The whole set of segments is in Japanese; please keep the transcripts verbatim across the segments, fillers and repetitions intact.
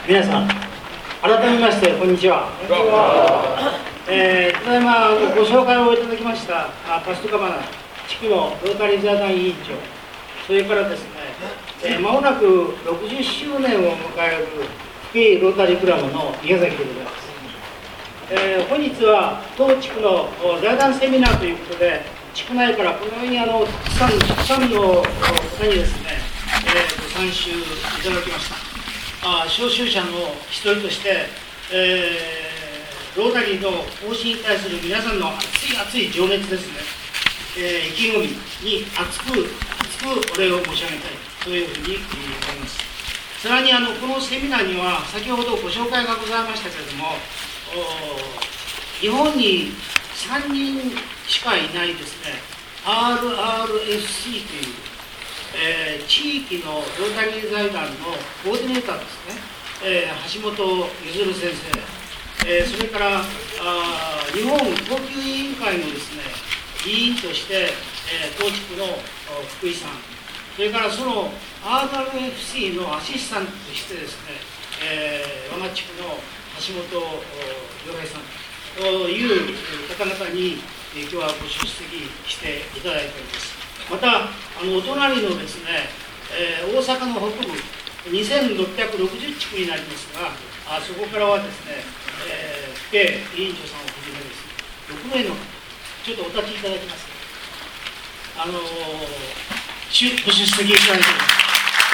皆さん、改めましてこんにちは。えー、ただいまご紹介をいただきましたあパストカバナ地区のロータリー財団委員長、それからですね、えー、間もなくろくじゅっしゅうねんを迎える福井ロータリークラブの宮崎でございます。えー、本日は当地区の財団セミナーということで、地区内からこのようにあのたくさんたくさんの方にですね、えー、ご参集いただきました。あ招集者の一人として、えー、ロータリーの方針に対する皆さんの熱い熱い情熱ですね、えー、意気込みに熱く熱くお礼を申し上げたい、そういうふうに思います。さらにあのこのセミナーには先ほどご紹介がございましたけれども、日本にさんにんしかいないですね アールアールエフシー という、えー、地域のロータリー財団のコーディネーターですね、えー、橋本譲先生、えー、それからあ日本高級委員会のですね委員として、えー、当地区の福井さん、それからその アールアールエフシー のアシスタントとしてですね、えー、我が地区の橋本洋平さんという方々に今日はご出席していただいております。またあのお隣のですね、えー、大阪の北部にせんろっぴゃくろくじゅう地区になりますが、あそこからはですね、えー、福井委員長さんをはじめですねろくめいの方、ちょっとお立ちいただきます。あのー、ご出席いただいております。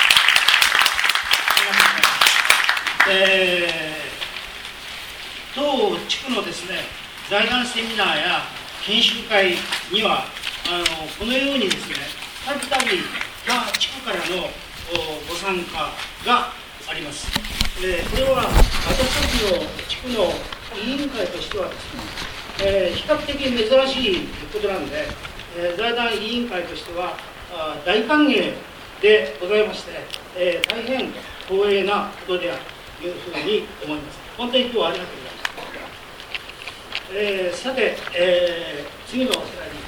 えー、当地区のですね財団セミナーや研修会にはあのこのようにですねたびたび地区からのご参加があります。えー、これは私たちの地区の委員会としてはですね、えー、比較的珍しいことなんで、えー、財団委員会としてはあ大歓迎でございまして、えー、大変光栄なことであるというふうに思います。本当に今日はありがとうございます。えー、さて、えー、次のスライドに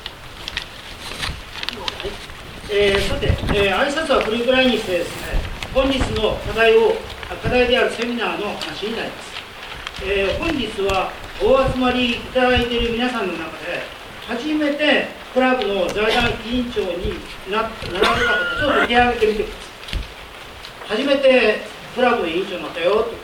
えー、さて、えー、挨拶はこれぐらいにしてですね、本日の課題を課題であるセミナーの話になります。えー、本日はお集まりいただいている皆さんの中で初めてクラブの財団委員長になられた方、ちょっと手を挙げてみてください。初めてクラブの委員長になったよということです。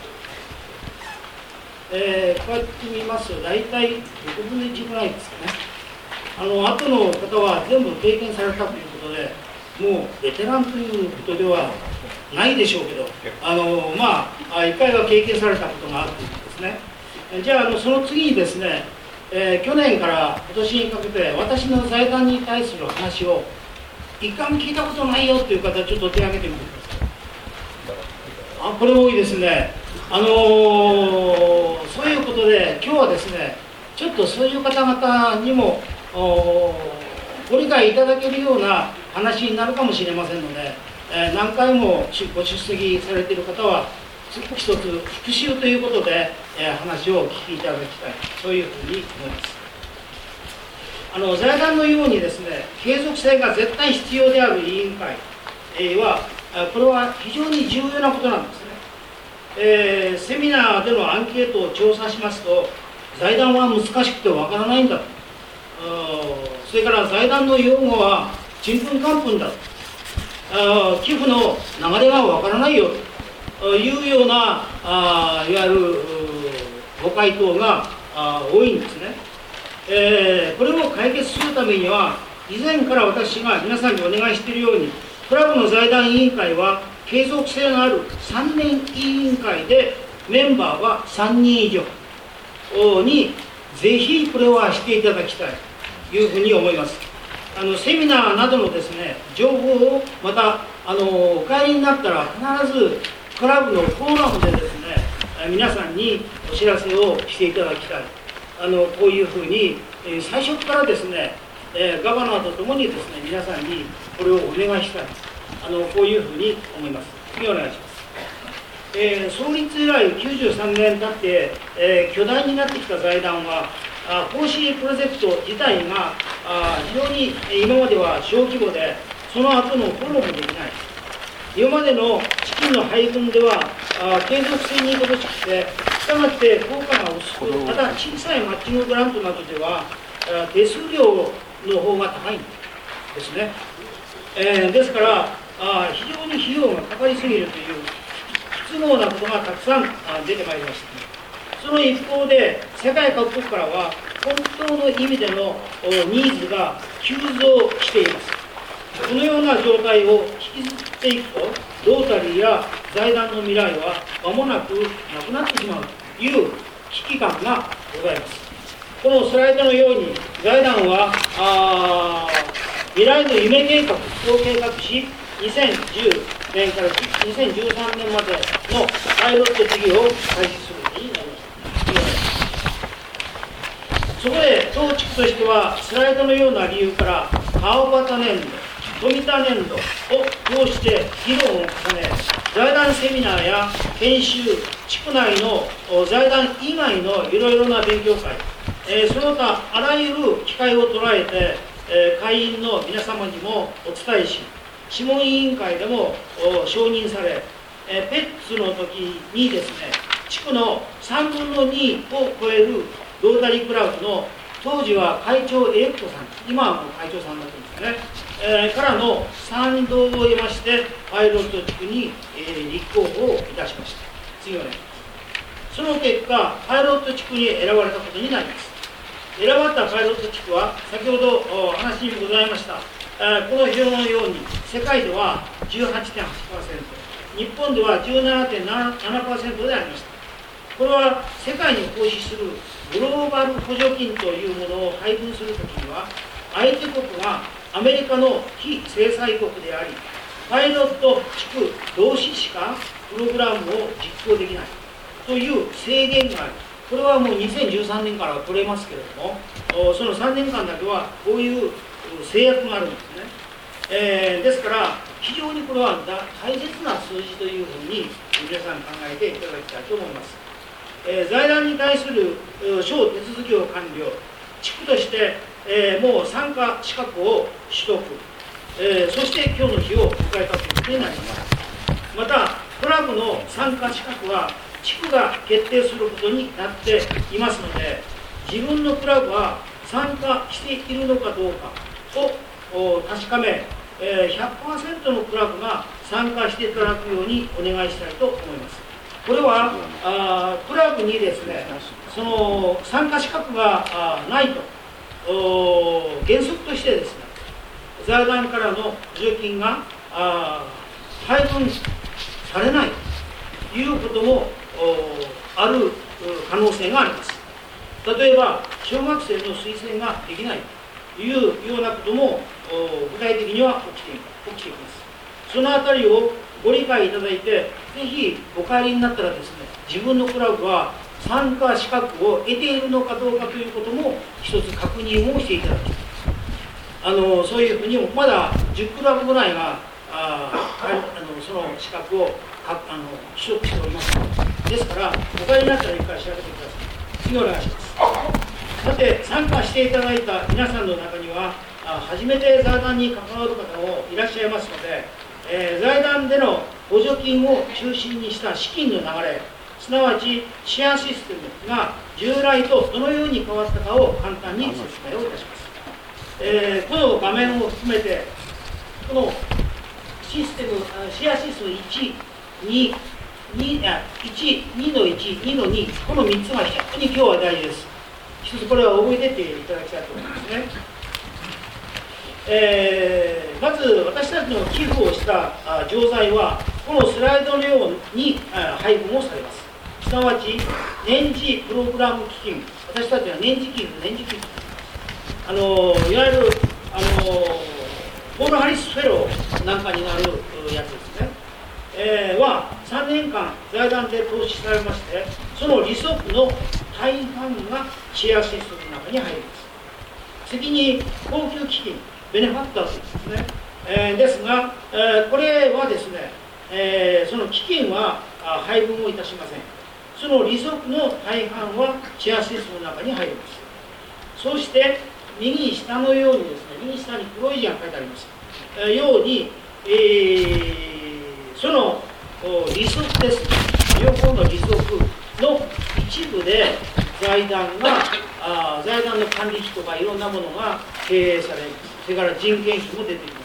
えー、こうやって見ますと大体ろくぶんのいちぐらいですかね。あの後の方は全部経験されたということで、もうベテランということではないでしょうけど、あのまあいっかいは経験されたことがあるということですね。じゃあ、あのその次にですね、えー、去年から今年にかけて私の財団に対する話を一回も聞いたことないよという方、ちょっと手を挙げてみてください。あ、これ多いですね。あのー、そういうことで今日はですね、ちょっとそういう方々にもご理解いただけるような話になるかもしれませんので、えー、何回もご出席されている方は一つ復習ということで、えー、話をお聞きいただきたい、そういうふうに思います。あの財団のようにですね、継続性が絶対必要である委員会、えー、はこれは非常に重要なことなんですね。えー、セミナーでのアンケートを調査しますと、財団は難しくてわからないんだと、それから財団の用語はちんぷんかんぷんだと、寄付の流れがわからないよというようなあいわゆるご回答が多いんですね。えー、これを解決するためには、以前から私が皆さんにお願いしているように、クラブの財団委員会は継続性のあるさんねん委員会でメンバーはさんにん以上にぜひこれはしていただきたいというふうに思います。あのセミナーなどのですね情報をまたあのお帰りになったら必ずクラブのフォーラムでですね皆さんにお知らせをしていただきたい。あのこういうふうに最初からですねガバナーとともにですね皆さんにこれをお願いしたい、あのこういうふうに思います。次お願いします。えー、創立以来きゅうじゅうさんねん経って、えー、巨大になってきた財団は、あ講師プロジェクト自体があ非常に今までは小規模で、その後のフォローもできない。今までの資金の配分ではあ継続性に乏しくて、したがって効果が薄く、また小さいマッチンググラントなどでは、あ手数料の方が高いんですね。えー、ですから、あ非常に費用がかかりすぎるという不都合なことがたくさんあ出てまいりました。その一方で、世界各国からは、本当の意味でのニーズが急増しています。このような状態を引きずっていくと、ロータリーや財団の未来は間もなくなくなってしまうという危機感がございます。このスライドのように、財団はあ未来の夢計画を計画し、にせんじゅうねんからにせんじゅうさんねんまでのパイロット事業を開始することになりました。そこで当地区としては、スライドのような理由から、川端年度、富田年度を通して議論を重ね、財団セミナーや研修、地区内の財団以外のいろいろな勉強会、えー、その他あらゆる機会を捉えて、えー、会員の皆様にもお伝えし、諮問委員会でも承認され、えー、ペッツの時にですね、地区のさんぶんのにを超えるロータリークラブの当時は会長エレクトさん、今はもう会長さんだったんですね、えー、からの賛同を得まして、パイロット地区に、えー、立候補をいたしました。次お願いします。その結果、パイロット地区に選ばれたことになります。選ばれたパイロット地区は、先ほどお話にもございました、えー、この表のように、世界では じゅうはちてんはちパーセント、日本では じゅうななてんななパーセント でありました。これは世界に奉仕するグローバル補助金というものを配分するときには、相手国がアメリカの非制裁国であり、パイロット地区同士しかプログラムを実行できないという制限がある。これはもうにせんじゅうさんねんからは取れますけれども、そのさんねんかんだけはこういう制約があるんですね。えー、ですから、非常にこれは大切な数字というふうに皆さん考えていただきたいと思います。えー、財団に対する小手続きを完了、地区として、えー、もう参加資格を取得、えー、そして今日の日を迎えたということになります。また、クラブの参加資格は地区が決定することになっていますので、自分のクラブは参加しているのかどうかを確かめ、えー、ひゃくパーセント のクラブが参加していただくようにお願いしたいと思います。これはあクラブにですね、その参加資格がないと原則としてですね、財団からの補助金があ配分されないということもある可能性があります。例えば小学生の推薦ができないというようなことも具体的には起きてい起きています。そのあたりをご理解いただいて、ぜひお帰りになったらですね、自分のクラブは参加資格を得ているのかどうかということも一つ確認をしていただき、あのそういうふうにもまだじゅっクラブぐらいがああのその資格をかあの取得しております。ですからお帰りになったら一回調べてください。次お願いします。さて、参加していただいた皆さんの中には初めて財団に関わる方もいらっしゃいますので、えー、財団での補助金を中心にした資金の流れ、すなわちシェアシステムが従来とどのように変わったかを簡単に説明をいたします。えー、この画面を含めて、このシステム、シェアシステムいち、に、に、いち、にのいち、にのに、このみっつが非常に今日は大事です。一つこれは覚えてっていただきたいと思いますね。えー、まず私たちの寄付をした錠剤はこのスライドのように配分をされます。すなわち年次プログラム基金、私たちは年次寄付、年次寄付、あのいわゆるあのポール・ハリス・フェローなんかになるやつですね、えー、はさんねんかん財団で投資されまして、その利息の大半がシェアシステムの中に入ります。次に高級基金、ベネファクターズですね、えー、ですが、えー、これはですね、えー、その基金は配分をいたしません。その利息の大半はシェアシステムの中に入ります。そして右下のようにですね、右下に黒い字が書いてあります、えー、ように、えー、その利息です。 両方の利息の一部で財団があ財団の管理費とかいろんなものが経営される。それから人件費も出てきます。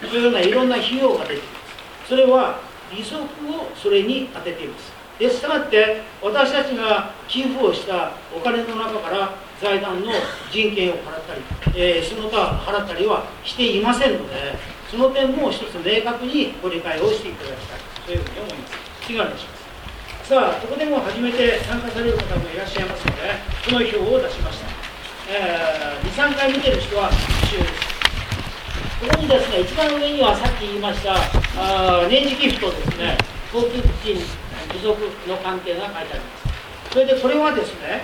そういうようないろんな費用が出てきます。それは利息をそれに充てています。です。したがって私たちが寄付をしたお金の中から財団の人件を払ったり、えー、その他払ったりはしていませんので、その点も一つ明確にご理解をしていただきたいというふうに思います。次お願いします。さあ、ここでも初めて参加される方もいらっしゃいますので、この表を出しました。えー、に、さんかい見てる人は必修です。ここにですね、一番上にはさっき言いましたあ年次寄付とですね、公給金部属の関係が書いてあります。それでこれはですね、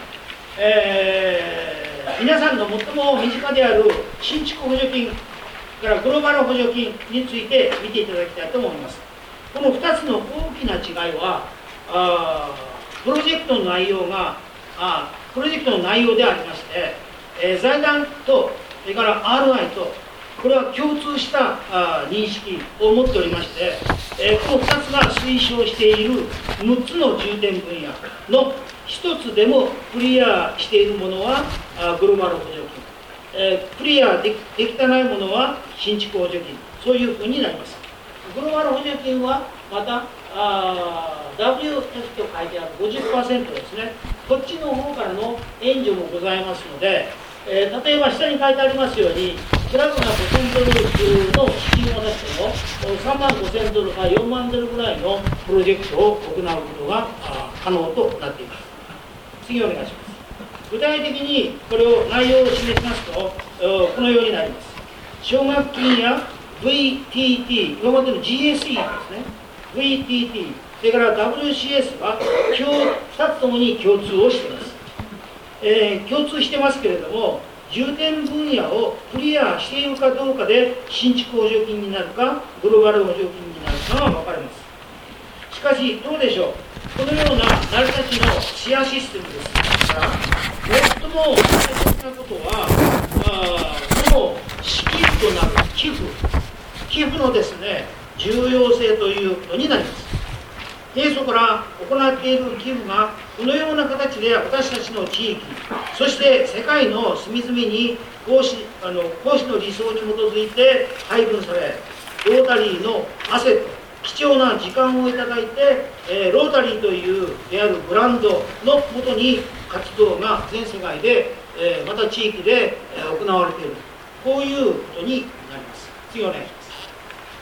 えー、皆さんの最も身近である新築補助金からグローバル補助金について見ていただきたいと思います。このふたつの大きな違いは、あプロジェクトの内容があプロジェクトの内容でありまして、えー、財団とそれから アールアイ とこれは共通したあ認識を持っておりまして、えー、このふたつが推奨しているむっつの重点分野のひとつでもクリアしているものはあグローバル補助金、えー、クリアで き, できてないものは新築補助金、そういうふうになります。グローバル補助金はまたあ ダブリューエフ と書いてある ごじゅっパーセント ですね、こっちの方からの援助もございますので、えー、例えば下に書いてありますように、プラグがごせんドルの資金を出してもさんまんごせんドルからよんまんドルぐらいのプロジェクトを行うことが可能となっています。次お願いします。具体的にこれを内容を示しますと、このようになります。奨学金や ブイティーティー、今までの ジーエスイー ですね、ブイティーティー、それから ダブリューシーエス はふたつともに共通をしています。えー、共通してますけれども、重点分野をクリアしているかどうかで新築補助金になるかグローバル補助金になるかが分かれます。しかしどうでしょう、このような成り立ちのシェアシステムですから、最も大切なことはあこの資金となる寄付寄付のですね重要性ということになります。平素から行っている寄付がこのような形で私たちの地域、そして世界の隅々に講師あの講師の理想に基づいて配分され、ロータリーのアセット、貴重な時間をいただいて、えー、ロータリーというであるブランドのもとに活動が全世界で、えー、また地域で、えー、行われている、こういうことになります。次お願いします。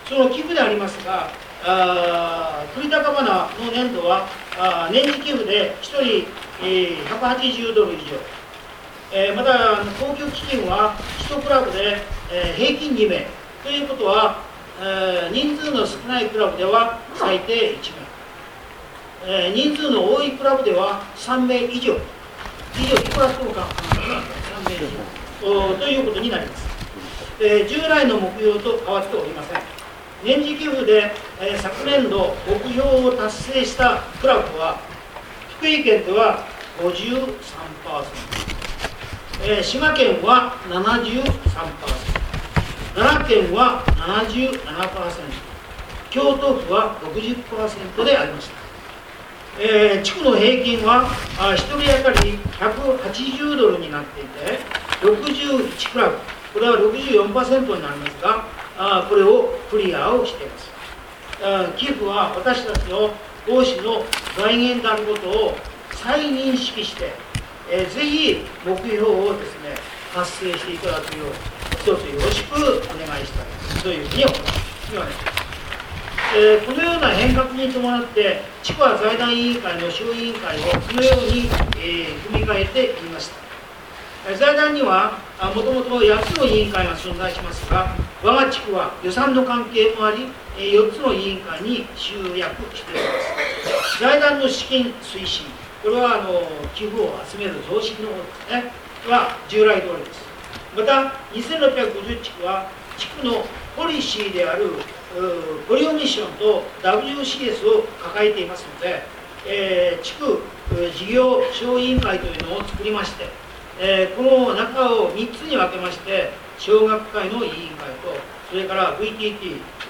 その寄付でありますが、あ栗高花の年度はあ年次寄付でひとり、えー、ひゃくはちじゅうドル以上、えー、また公給基金はいちクラブで、えー、平均にめいということは、えー、人数の少ないクラブでは最低いちめい、えー、人数の多いクラブではさんめい以上以上いくらとかさんめい以上ということになります。えー、従来の目標と変わっておりません。年次寄付で、えー、昨年度目標を達成したクラブは福井県では ごじゅうさんパーセント、えー、滋賀県は ななじゅうさんパーセント、奈良県は ななじゅうななパーセント、京都府は ろくじゅっパーセント でありました。えー、地区の平均はあひとり当たりひゃくはちじゅうドルになっていて、ろくじゅういちクラブ、これは ろくじゅうよんパーセント になりますが、あこれをクリアをしています。あ寄付は私たちの奉仕の財源であることを再認識して、えー、ぜひ目標をですね達成していただくよう一つよろしくお願いしたいというふうに思います。次はね、えー、このような変革に伴って地区は財団委員会の小委員会をこのように、えー、組み替えていました。財団にはもともとやっつの委員会が存在しますが、我が地区は予算の関係もあり、よっつの委員会に集約しております。財団の資金推進、これはあの寄付を集める増資の方ですね、は従来通りです。また、にせんろっぴゃくごじゅう地区は、地区のポリシーであるポリオミッションと ダブリューシーエス を抱えていますので、えー、地区事業小委員会というのを作りまして、えー、この中をみっつに分けまして、小学会の委員会と、それから ブイティーティー、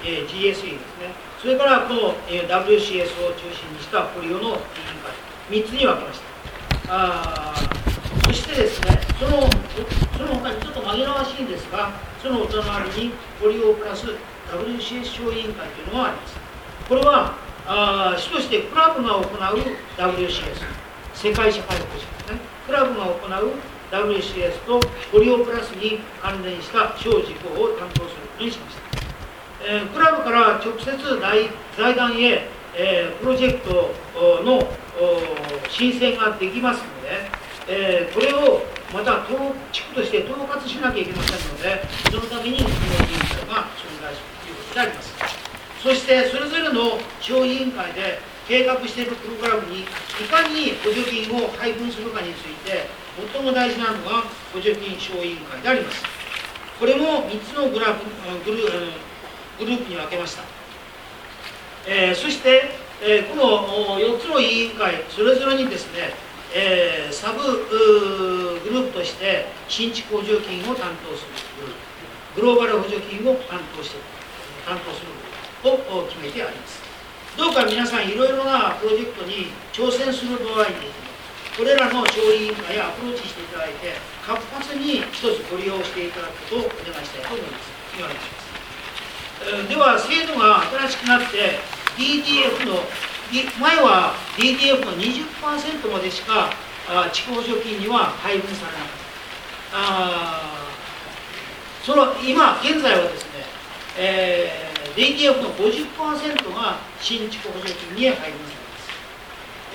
えー、ジーエスイー ですね、それからこの、えー、ダブリューシーエス を中心にしたポリオの委員会、みっつに分けました。あそしてですね、そのその他にちょっと紛らわしいんですが、そのお隣にポリオプラス ダブリューシーエス 小委員会というのがあります。これはあ主としてクラブが行う ダブリューシーエス、世界社会保障ですね、クラブが行う ダブリューシーエス とポリオプラスに関連した小事項を担当することにしました。えー、クラブから直接財団へ、えー、プロジェクトの申請ができますので、えー、これをまた地区として統括しなきゃいけませんので、そのためにこの委員会が存在するということであります。そしてそれぞれの小委員会で計画しているプログラムにいかに補助金を配分するかについて最も大事なのが補助金小委員会であります。これもみっつのグラフグルグループに分けました。えー、そして、えー、このよっつの委員会それぞれにですね、えー、サブグループとして新築補助金を担当するグループ、グローバル補助金を担当して担当するグループを決めてあります。どうか皆さんいろいろなプロジェクトに挑戦する場合にこれらの小委員会へアプローチしていただいて活発に一つご利用していただくことをお願いしたいと思います。お願いします。では制度が新しくなって ディーディーエフ の前は ディーディーエフ の にじゅっパーセント までしか地区補助金には配分されなかった。あその今現在はですね、えー、ディーディーエフ の ごじゅっパーセント が新築補助金に配分されます。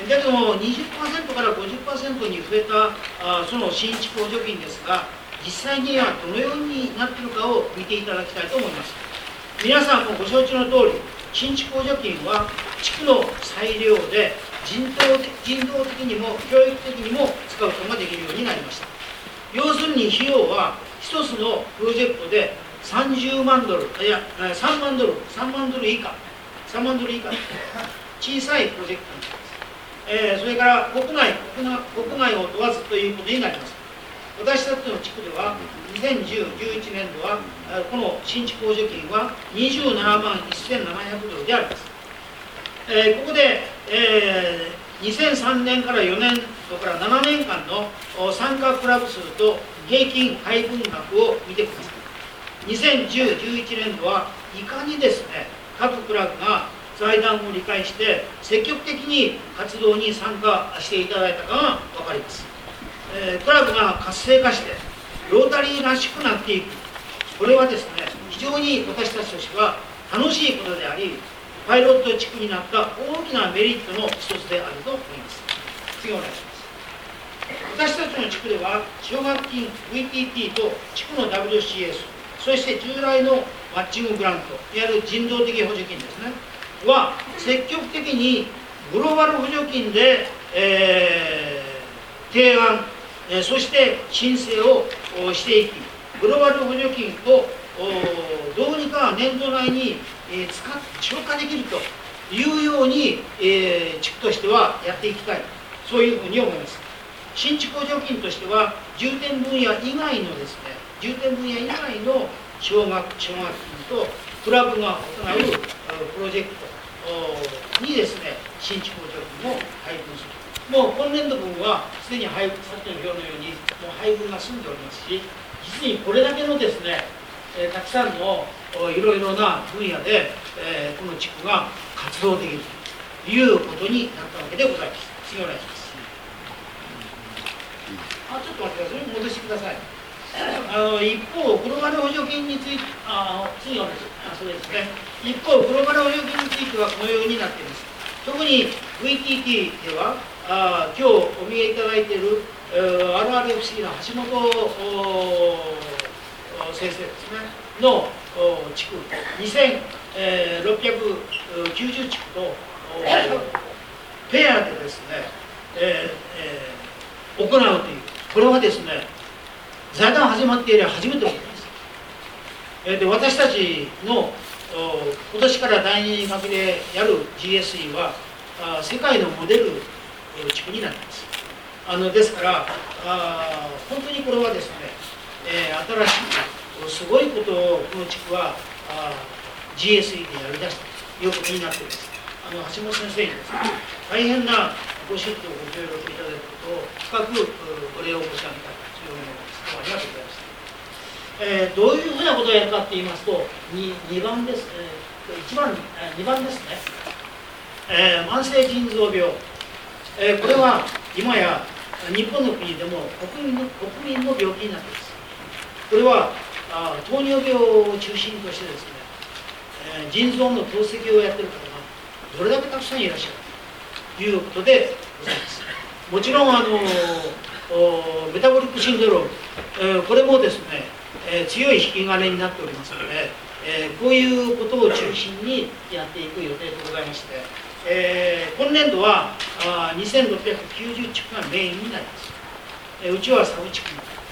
だけども にじゅっパーセント から ごじゅっパーセント に増えたあその新築補助金ですが、実際にはどのようになっているかを見ていただきたいと思います。皆さんもご承知の通り、新築補助金は地区の裁量で人道的、人道的にも教育的にも使うことができるようになりました。要するに費用は一つのプロジェクトでさんじゅうまんドル、いやさんまんドル、さんまんドル以下、さんまんドル以下、小さいプロジェクトになります。えー、それから国内、国内、国内を問わずということになります。私たちの地区ではにせんじゅう、じゅういちねんどはこの新築補助金はにじゅうななまんせんななひゃくドルであります。えー、ここで、えー、にせんさんねんからよねん度からななねんかんの参加クラブ数と平均配分額を見てください。にせんじゅう、じゅういちねんどはいかにですね、各クラブが財団を理解して積極的に活動に参加していただいたかが分かります。えー、クラブが活性化してロータリーらしくなっていく、これはですね非常に私たちとしては楽しいことであり、パイロット地区になった大きなメリットの一つであると思います。次お願いします。私たちの地区では奨学金 ブイティーティー と地区の ダブリューシーエス、 そして従来のマッチンググラント、いわゆる人道的補助金ですねは積極的にグローバル補助金で、えー、提案、えー、そして申請をしていき、グローバル補助金をどうにか年度内に、えー、使っ消化できるというように、えー、地区としてはやっていきたい、そういうふうに思います。新築補助金としては重点分野以外のですね、重点分野以外の奨学奨学金とクラブが行うプロジェクトにですね、新築補助金を配分する。もう今年度分はすでに配分、さっきの表のようにもう配分が済んでおりますし、実にこれだけのですね、えー、たくさんのいろいろな分野で、えー、この地区が活動できるということになったわけでございます。次お願いします。あ、ちょっと待ってください。戻してください。あの一方、グローバル補助金について、あ次お願いします。そうですね。一方、グローバル補助金についてはこのようになっています。特に ブイティーティー では、あ今日お見えいただいている アールアールエフシー の橋本先生ですねの地区にせんろっぴゃくきゅうじゅう地区とペアでですね、えーえー、行うという、これはですね財団始まって以来初めてのことです。えー、で私たちの今年からだいに学でやる ジーエスイー はあ世界のモデル地区になります。あのですからあ本当にこれはですね、えー、新しくすごいことをこの地区はあジーエスイー でやりだしたということになっています。あの橋本先生にですね、大変なご指導、ご協力いただくことを深くお礼を申し上げたいというふうに思います。どうもありがとうございました。えー、どういうふうなことをやるかと言いますと、に, にばんです、えー、いちばん、えー、にばんですね、えー、慢性腎臓病、えー、これは今や日本の国でも国民の国民の病気になっています。これはあ糖尿病を中心としてですね、えー、腎臓の透析をやっている方がどれだけたくさんいらっしゃるということでございます。もちろんあのメタボリックシンドローム、えー、これもですね、えー、強い引き金になっておりますので、えー、こういうことを中心にやっていく予定でございまして、えー、今年度はあにせんろっぴゃくきゅうじゅう地区がメインになります。えー、うちはサブ地区になります。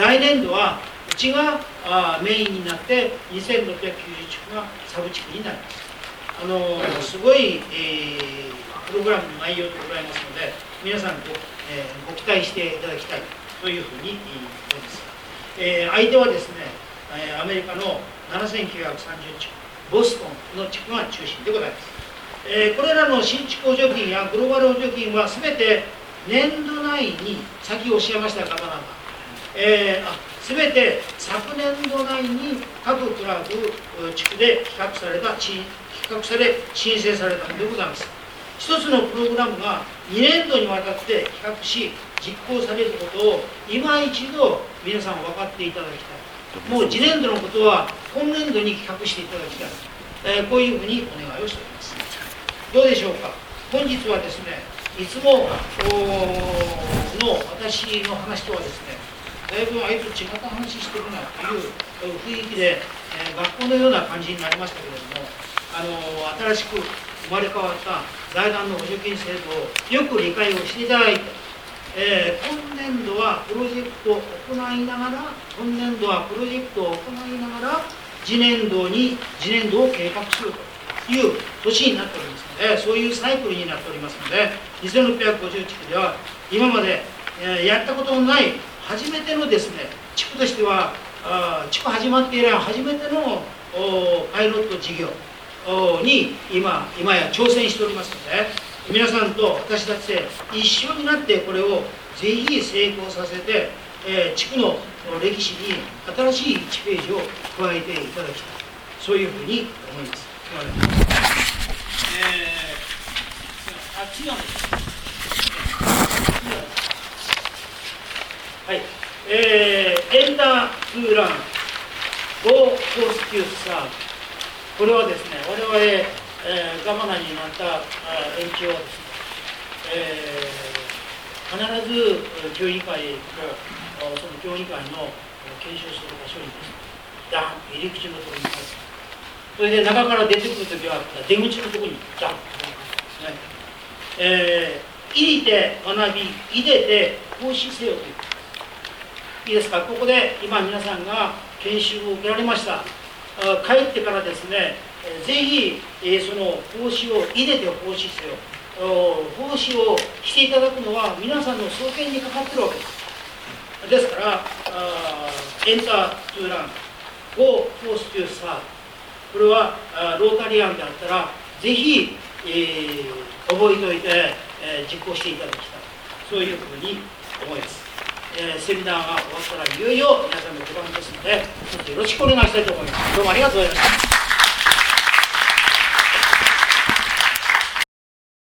来年度はうちがあメインになってにせんろっぴゃくきゅうじゅう地区がサブ地区になります。あのー、すごい、えー、プログラムの内容でございますので、皆さんご、えー、ご期待していただきたいというふうに思います。えー、相手はですね、えー、アメリカのななせんきゅうひゃくさんじゅう地区、ボストンの地区が中心でございます。えー、これらの新築補助金やグローバル補助金はすべて年度内に、さっきおっしゃいましたガバナが、えー、あすべて昨年度内に各クラブ地区で比較された、比較され申請されたのでございます。一つのプログラムがにねんどにわたって比較し実行されることを今一度皆さん分かっていただきたい。もう次年度のことは今年度に企画していただきたい、えー、こういうふうにお願いをしております。どうでしょうか。本日はですね、いつもの私の話とはですね、だいぶあいつ違った話してるなという雰囲気で、えー、学校のような感じになりましたけれども、あの新しく生まれ変わった財団の補助金制度をよく理解をしていただいて、えー、今年度はプロジェクトを行いながら今年度はプロジェクトを行いながら次年度に次年度を計画するという年になっておりますので、そういうサイクルになっておりますので、にせんろっぴゃくごじゅう地区では今まで、えー、やったことのない初めてのですね、地区としてはあ地区始まって以来初めてのパイロット事業に今今や挑戦しておりますので、皆さんと私たちで一緒になってこれをぜひ成功させて、えー、地区の歴史に新しいいちページを加えていただきたい、そういうふうに思います。えー、あ次ははい、えー、エンターツーランゴーコースキュースサーブ、これはですね、我々、えー、ガバナになった延長はですね、えー、必ず協議会へ行くと、その協議会の検証する場所にですね、ダンと入り口のところに立つ。それで中から出てくるときは出口のところにダンと立つ、ね。えー、入りて学び、入れて奉仕せよという。いいですか、ここで今皆さんが研修を受けられました。帰ってからですね、ぜひ、えー、その奉仕を入れて奉仕せよ、奉仕をしていただくのは皆さんの双肩にかかっているわけです。ですから、エンタートゥーラン、ゴーフォーストゥーサー、これはロータリアンであったら、ぜひ、えー、覚えておいて、えー、実行していただきたい、そういうふうに思います。えー、セミナーが終わったらいよいよ皆さんの出番ですので、よろしくお願いしたいと思います。どうもありがとうございました。